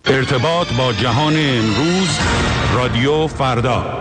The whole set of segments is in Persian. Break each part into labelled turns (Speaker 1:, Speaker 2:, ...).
Speaker 1: ارتباط با جهان امروز، رادیو فردا.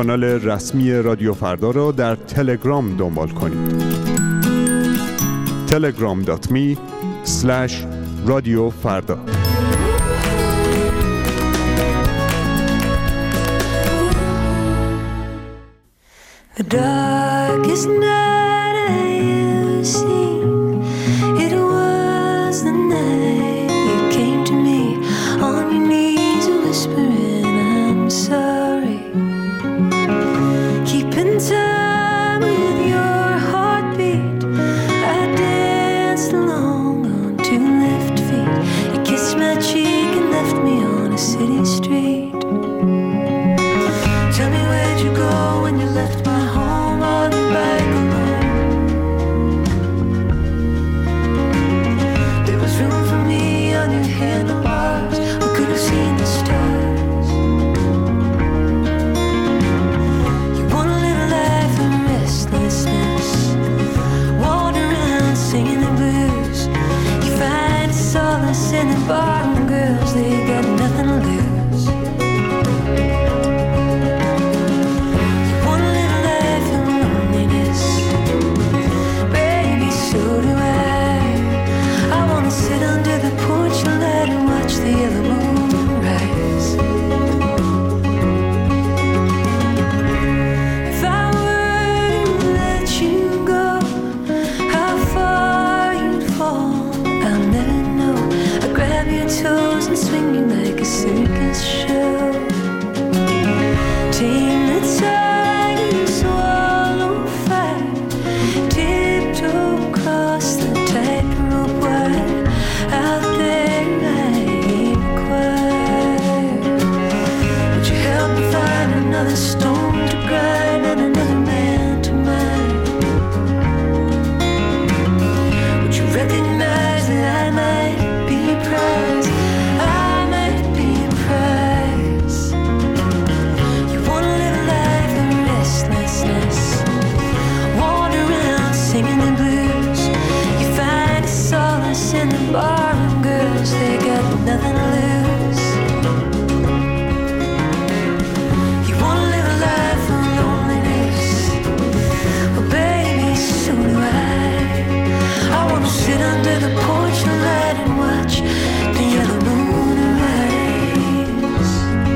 Speaker 2: کانال رسمی رادیو فردا را در تلگرام دنبال کنید. telegram.me/رادیوفردا.
Speaker 3: The darkest night I ever seen, it was the night you came to me on your knees whispering I'm sorry, keeping time with your heartbeat. I danced along on two left feet. You kissed my cheek and left me on a city street. Tell me where'd you go when you left my home on the bike alone? There was room for me on your handlebars. We could have seen the stars. You wanna live a life of restlessness, wander around singing the blues. You find solace in the bottom girls, they got nothing to lose. Sit under the porch and let her watch the yellow moon rise. If I were to let you go, how far you'd fall, I'll never know. I'd grab your toes and swing you like a circus show. Tame the tiger, swallow fire, tiptoe across the tightrope wire. Out there I inquire, would you help me find another stone to grind and another man to mine? Would you recognize that I might be a prize? I might be a prize. You wanna live a life of restlessness, wander around singing the blues. You find a solace in the bar, girls, they got nothing to lose. You wanna live a life of loneliness, well baby, so do I. I wanna sit under the porch and light and watch the yellow moon rise.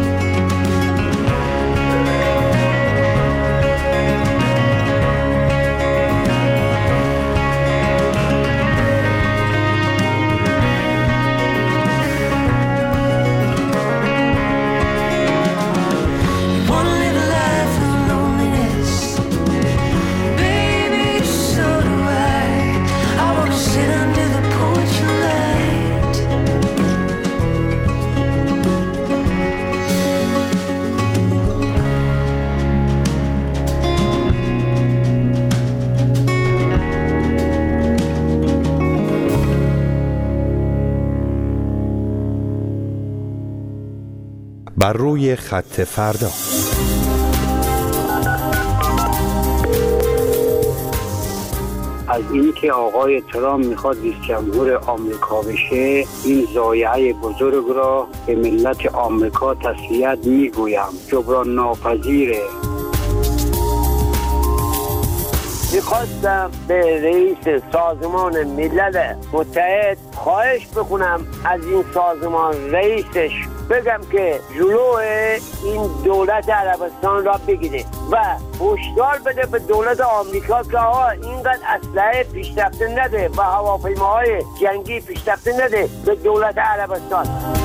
Speaker 4: بر روی خط فردا.
Speaker 5: از این که آقای ترامپ میخواد رئیس جمهور آمریکا بشه، این ضایعه بزرگ را به ملت آمریکا تسلیت میگویم، جبران ناپذیره.
Speaker 6: میخواستم به رئیس سازمان ملل متحد خواهش بکنم از این سازمان رئیسش بگم که جلو این دولت عربستان را بگیره و هشدار بده به دولت آمریکا که اینقدر اسلحه پیشرفته نده و هواپیماهای جنگی پیشرفته نده به دولت عربستان.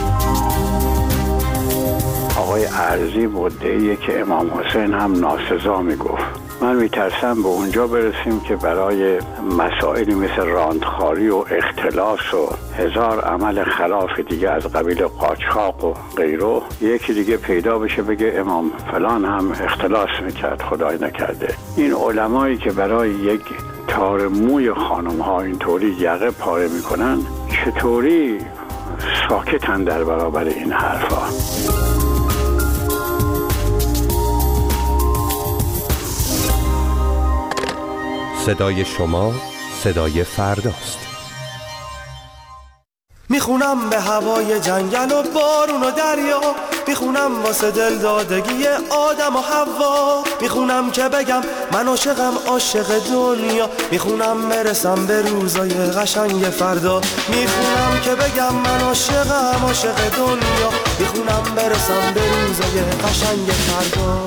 Speaker 7: آقای ارزی مدعیه که امام حسین هم ناسزا میگفت. من میترسم به اونجا برسیم که برای مسائلی مثل راندخاری و اختلاس و هزار عمل خلاف دیگه از قبیل قاچاق و غیره یکی دیگه پیدا بشه بگه امام فلان هم اختلاس میکرد، خدای نکرده. این علمایی که برای یک تار موی خانم ها اینطوری یقه پاره میکنن چطوری ساکتن در برابر این حرفا؟
Speaker 4: صدای شما صدای فرداست.
Speaker 8: میخونم به هوای جنگل و بارون و دریا، میخونم واسه دل دادگی آدم و حوا، میخونم که بگم من عاشق دنیا، میخونم برسم به روزای قشنگ فردا، میخونم که بگم من عاشق دنیا، میخونم برسم به روزای قشنگ فردا.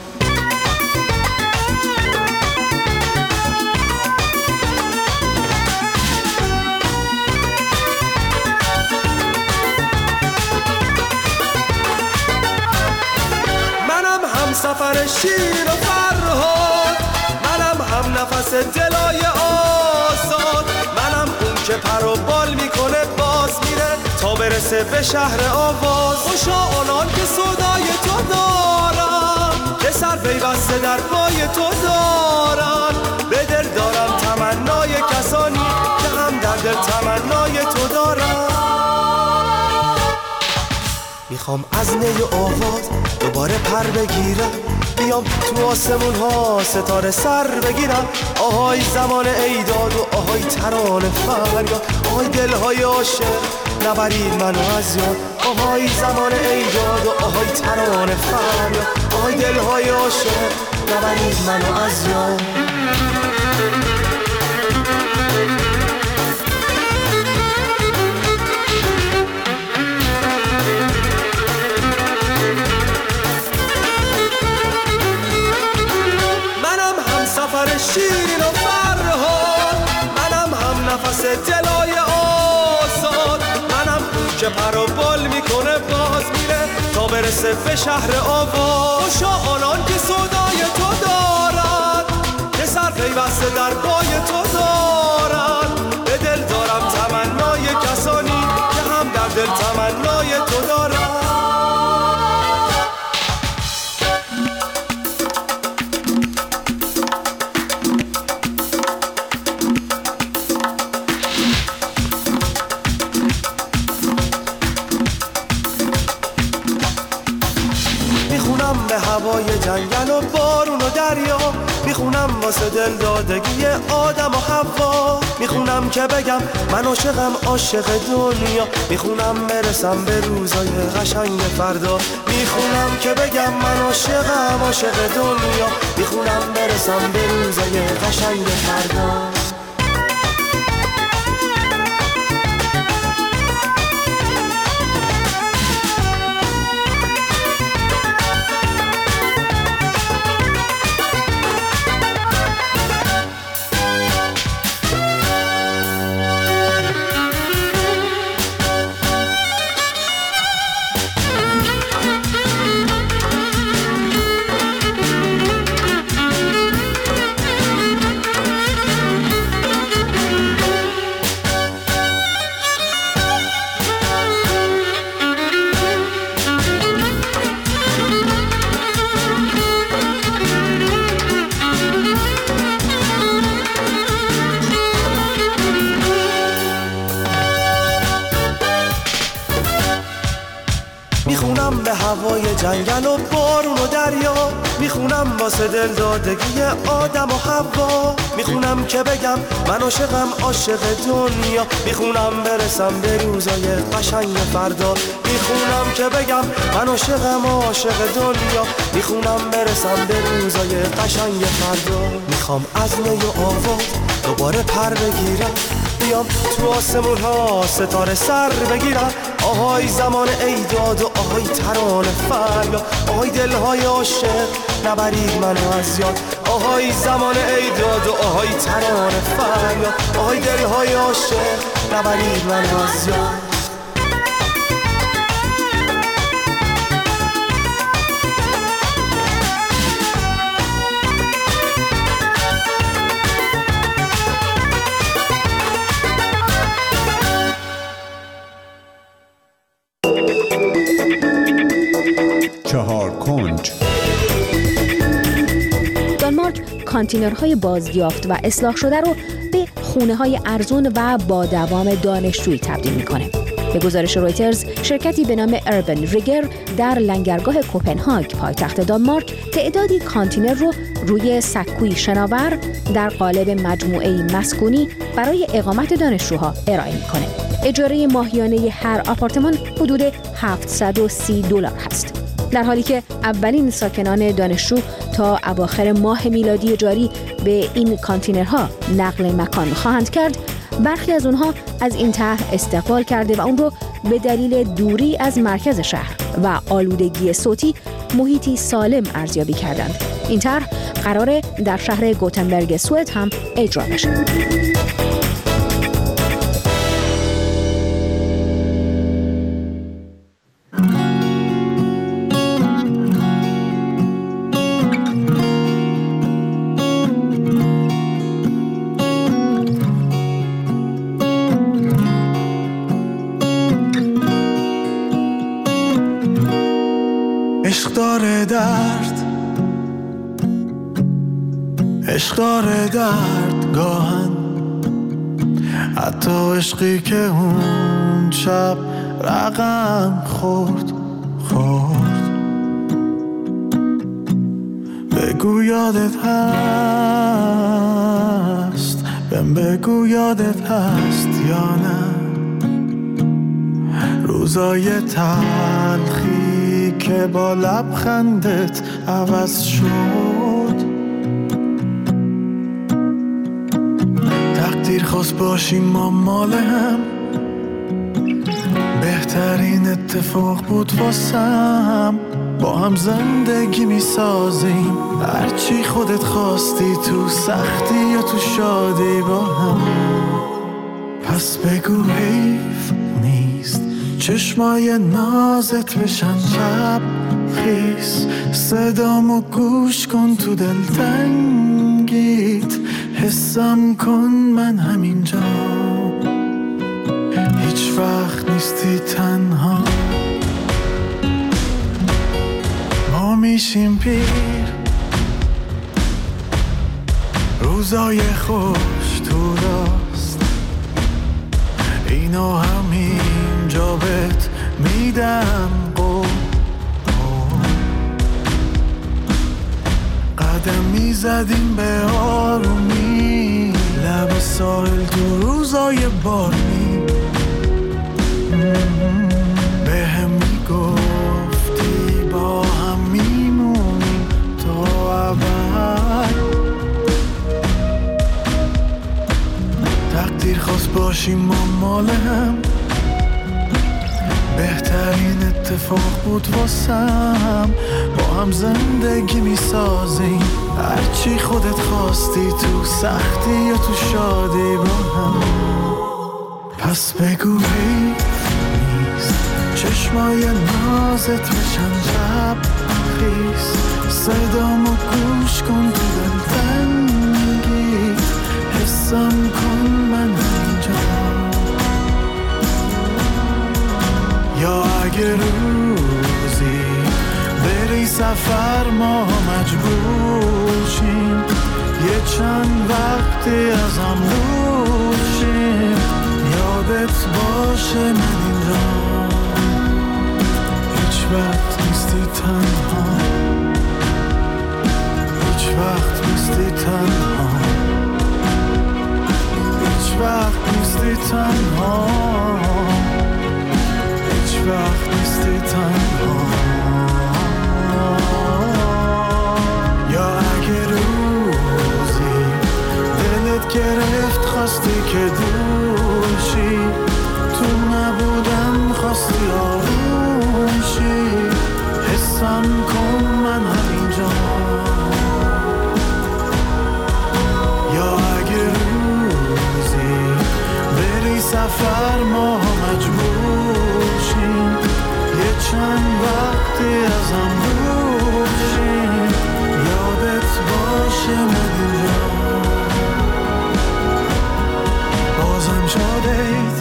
Speaker 8: سفر شیر و فرهاد، منم هم نفس دلای آزاد، منم اون که پر و بال میکنه باز میره تا برسه به شهر آواز. خوشا آنان که صدای تو دارن، که سر پیوسته در پای تو دارن، به دل دارم تمنای کسانی که هم در دل تمنای تو دارن. میخوام از نی و آواز دوباره پر بگیرم، بیام تو آسمون ها ستاره سر بگیرم. آهای زمان ایداد و آهای ترانه فریاد، آهای دلهای عاشق نبرید منو از یاد. آهای زمان ایداد و آهای ترانه فریاد، آهای دلهای عاشق نبرید منو از یاد. شیرین و فرهاد، منم هم نفس دلای آزاد، منم اون که پر و بال میکنه باز میره تا برسه به شهر آواز. خوشا آنان که صدای تو دارن، که سر پیوسته در پای تو دارن، به دل دارم تمنای کسانی که هم در دل تمنای تو دارن. هوای جنگل و بارون و دریا، میخونم واسه دل دادگی آدم و حوا، میخونم که بگم من عاشق دنیا، میخونم برسم به روزای قشنگ فردا، میخونم که بگم من عاشق دنیا، میخونم برسم به روزای قشنگ فردا. میخونم به هوای جنگل و بارون و دریا، میخونم واسه دل دادگی آدم و حوا، میخونم که بگم من عاشق دنیا، میخونم برسم به روزای قشنگ فردا، میخونم که بگم من عاشق دنیا، میخونم برسم به روزای قشنگ فردا. میخوام از نی و آواز دوباره پر بگیرم، بیام تو آسمون ها ستاره سر بگیرم. آهای زمان ایداد و آهای ترانه فریاد، آهای دلهای عاشق نبرید منو از یاد. آهای زمان ایداد و آهای ترانه فریاد، آهای دلهای عاشق نبرید منو از یاد.
Speaker 9: دانمارک کانتینرهای بازیافت و اصلاح شده رو به خونه‌های ارزون و با دوام دانشجویی تبدیل می‌کنه. به گزارش رویترز، شرکتی به نام اربن ریگر در لنگرگاه کوپنهاگ پایتخت دانمارک تعدادی کانتینر رو روی سکوی شناور در قالب مجموعه‌ای مسکونی برای اقامت دانشجوها ارائه می‌کنه. اجاره ماهیانه هر آپارتمان حدود $730 هست. در حالی که اولین ساکنان دانشجو تا اواخر ماه میلادی جاری به این کانتینرها نقل مکان خواهند کرد، برخی از اونها از این طرح استقبال کرده و اون رو به دلیل دوری از مرکز شهر و آلودگی صوتی محیطی سالم ارزیابی کردند. این طرح قراره در شهر گوتنبرگ سوئد هم اجرا بشه.
Speaker 8: عشق داره درد، عشق داره درد گاهن، حتی عشقی که اون شب رقم خورد. بگو یادت هست، بگو یادت هست یا نه روزای تلخی که با لبخندت عوض شد. تقدیر خواست باشیم ما مال هم، بهترین اتفاق بود واسم. با هم زندگی می سازیم، هرچی خودت خواستی، تو سختی یا تو شادی با هم. پس بگو حیف نیست چشمای نازت بشن شب خیس، صدامو گوش کن تو دلتنگیت، حسم کن من همینجا، هیچ وقت نیستی تنها. ما میشیم پیر، روزای خوش تو راست، اینو همینجا بهت میدم قول. قدم میزدیم به آرومی لب ساحل تو روزای بارمی، به هم میگفتی با هم میمونیم تا ابد. تقدیر خواست باشیم ما مال هم، بهترین اتفاق بود واسم. با هم زندگی میسازیم، هرچی خودت خواستی، تو سختی یا تو شادی با هم. پس بگو حیف نیست چشمای نازت بشن شب خیس، صدامو گوش کن تو دلتنگیت، حسم کن من اینجا. یا اگه روزی بری سفر ما مجبور شیم، یه چند وقتی از هم دور شیم، یادت باشه من اینجا، هیچ وقت نیستی تنها، هیچ وقت نیستی تنها، هیچ وقت نیستی تنها، هیچ وقت نیستی تنها. یا اگه روزی دلت گرفت خواستی که دور شی، تو نبودم خواستی آروم شی، حسم کن من همینجا. یا اگه روزی بری سفر ما مجبور شیم، یه چند وقتی از هم دور شیم، یادت باشه من اینجا. بازم شدید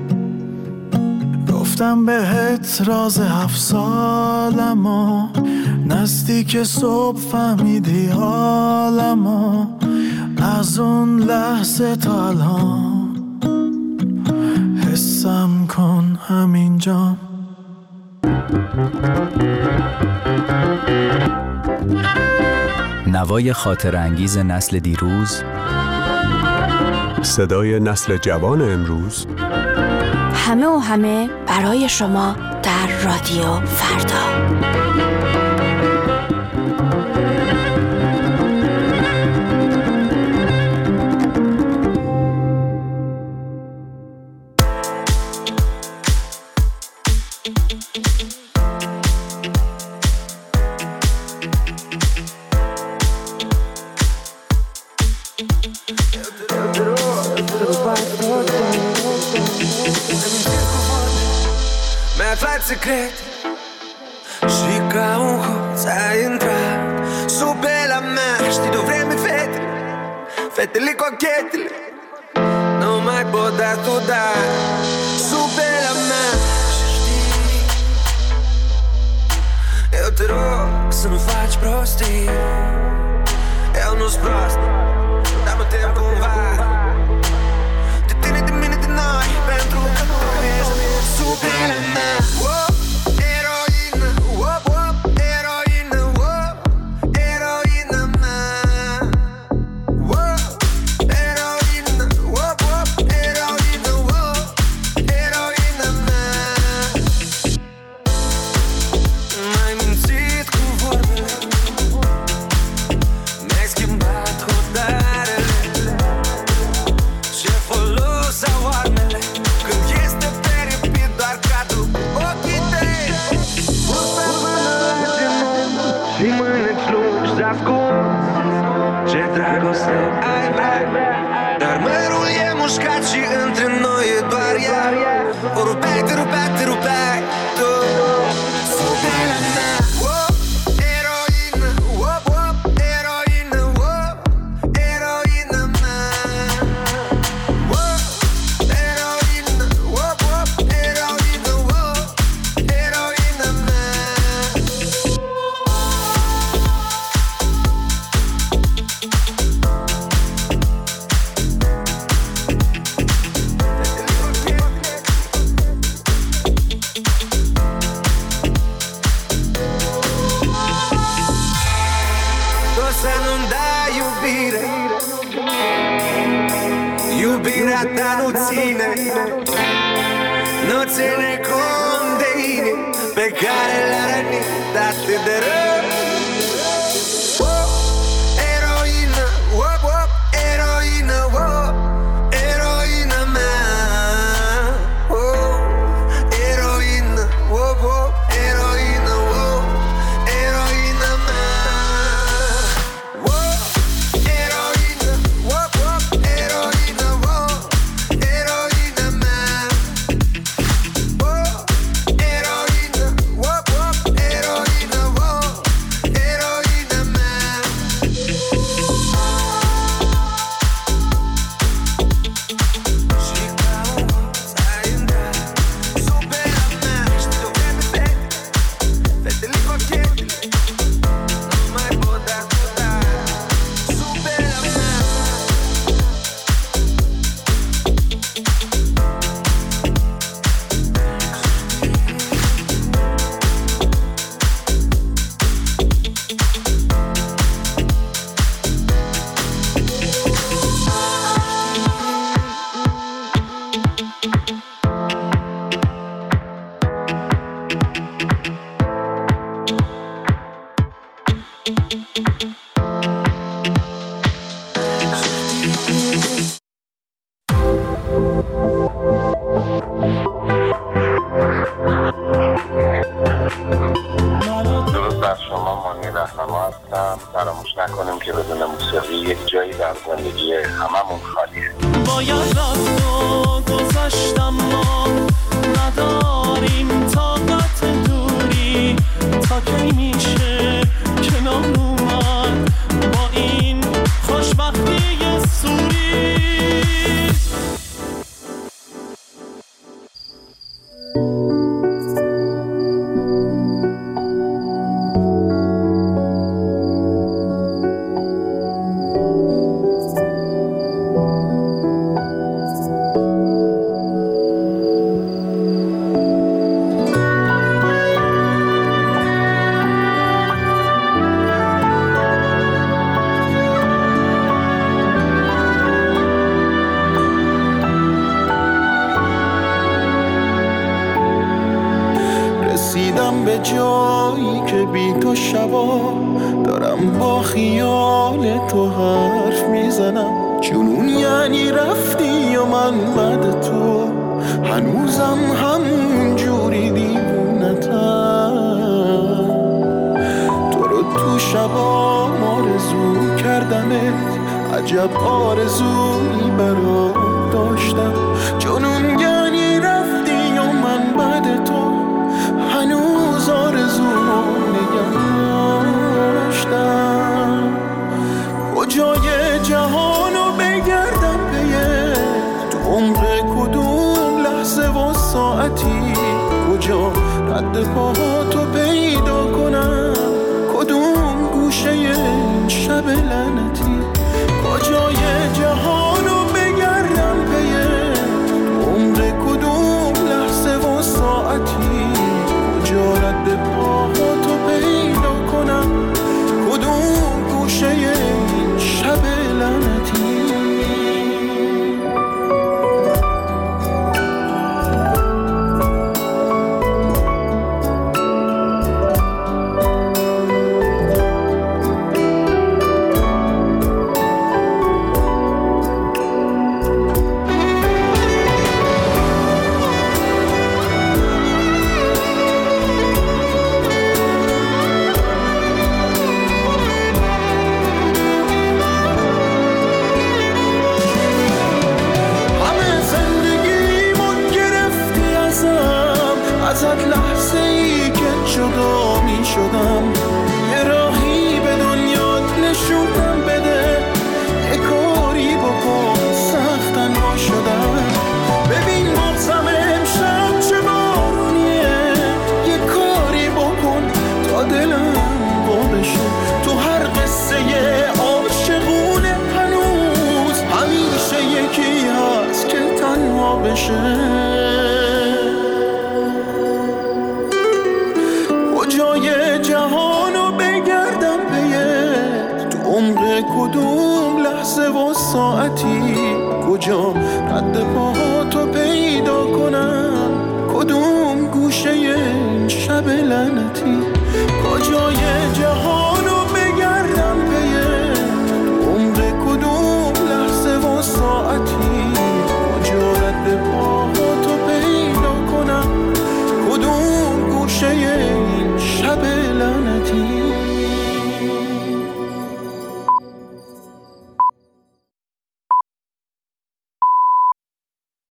Speaker 8: گفتم بهت راز 7 سالمو، نزدیک صبح فهمیدی حالمو، از اون لحظه تا الان حسم کن همینجا.
Speaker 10: نوای خاطر انگیز نسل دیروز،
Speaker 2: صدای نسل جوان امروز،
Speaker 11: همه برای شما در رادیو فردا.
Speaker 8: Secret și ca un hoț ai intrat sub pe la mea. Știi de-o vreme fete, fetele cochetele nu mai pot da tu da sub pe la mea. Și știi, eu te rog să nu faci prostii. Eu nu-s prost, dar mă tem cumva de tine, de mine, de noi, pentru că nu ești sub pe la mea. Dar mărul e mușcat și între noi e doar ea. O rupeai, te rupeai, te rupeai tu sub pe la mea. Eroină, eroină, eroină mea. Eroină, eroină, eroină mea. Să nu-mi dai iubire, iubirea ta nu ține, nu ține cont de inimi pe care le-a rănit atât de rău. Eroină, eroină, eroină mea. Eroină, eroină, eroină mea.
Speaker 12: فراموش نکنیم که بدون موسیقی یک جایی در زندگی هممون خالیه.
Speaker 13: باید رفت و گذاشتم ما نداریم طاقت دوری تا کی میشه کنار اومد با این خوشبختی سوری. جایی که بی تو شبا دارم با خیال تو حرف میزنم. جنون یعنی رفتی و من بعد تو هنوزم همون جوری دیوونتم. تو رو تو شبا آرزو کردمت، عجب آرزویی برات داشتم. جنون یعنی رفتی و من بعد تو هنوز آرزو نگه داشتم. کجای جهانو بگردم پیه، تو عمر کدوم لحظه و ساعتی، کجا رد پاهاتو پیدا کنم، کدوم گوشه این شب لعنتی. کجای جهانو بگردم پیه، تو عمر کدوم لحظه و ساعتی، کجا رد پاهاتو پیدا کنم، کدوم گوشه این شب لعنتی. ازت لحظه ای که جدا می شدم، یه راهی به دنیات نشونم بده، یه کاری بکن سخت تنها شدم. ببین مغزم امشب چه بارونیه، یه کاری بکن تا دلم وا بشه. تو هر قصه عاشقونه هنوز همیشه یکی هست که تنها بشه. کجای جهانو بگردم پیه، تو عمر کدوم لحظه و ساعتی، کجا رد پاهاتو پیدا کنم، کدوم گوشه این شب لعنتی. کجای جهان